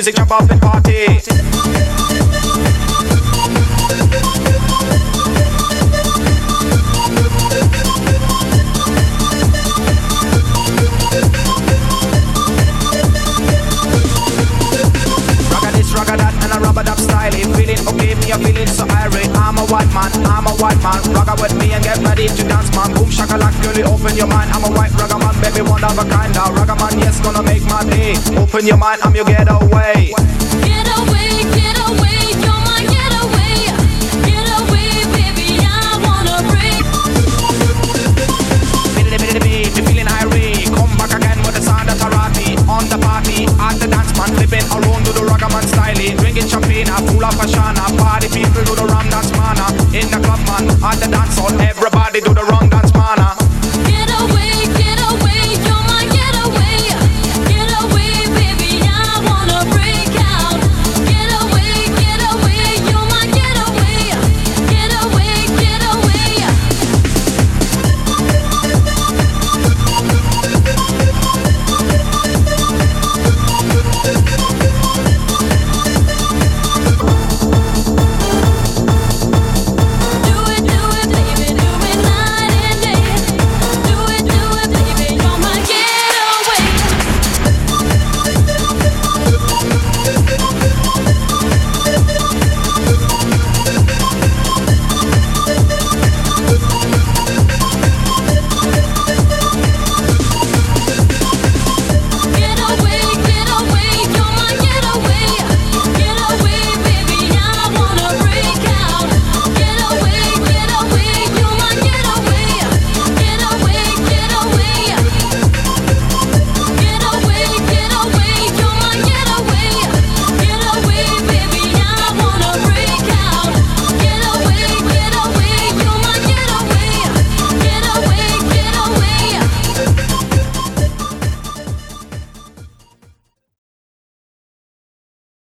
music, jump up and party. Ragga that and a rubber dub style. Feeling okay, me a feeling so irate. I'm a white man, ragga with me and get ready to dance, man. Boom shakalak, girlie, open your mind. I'm a white ragga man, baby, one of a kind. Now ragga man, yes, gonna make my day. Open your mind, I'm your getaway. Get away, you're my getaway. Get away, baby, I wanna break. Be feeling irate. Come back again with the sound of karate. On the party, at the dance, man, flipping around to the ragga man style. Drinking champagne, full of ashana. Party people do the rum dance, man. In the club, man, at the dance hall, everybody do the rum dance, man.